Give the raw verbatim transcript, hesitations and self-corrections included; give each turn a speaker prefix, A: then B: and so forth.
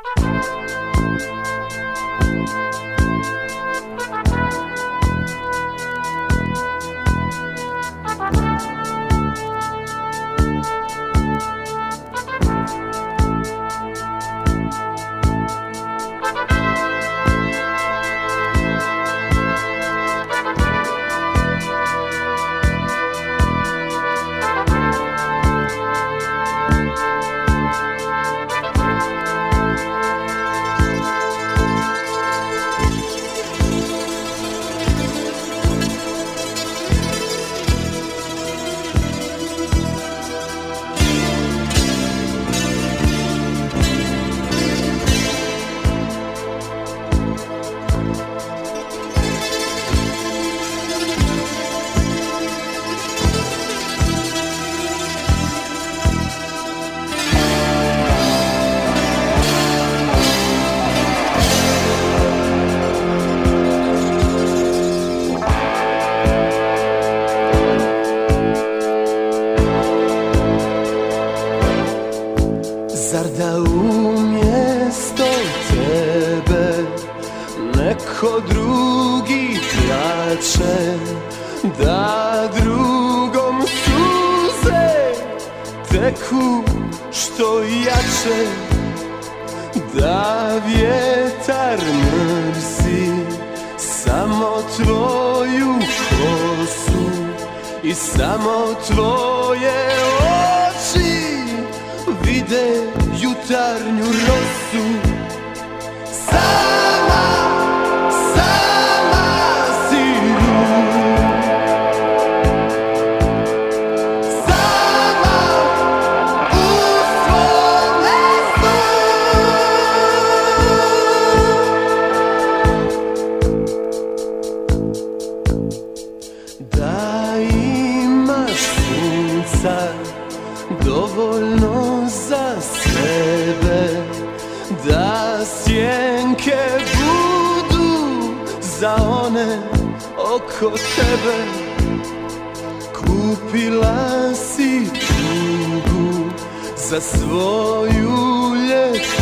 A: Zar da umjesto tebe neko drugi plače, da drugom suze teku što jače, da vjetar mrzi samo tvoju kosu i samo tvoje oči vide jutarnju rosu. Sama, sama si tu, sama u svome snu. Da imaš sunca dovoljno za sebe, da sjenke budu za one oko tebe. Kupila si tugu za svoju ljetu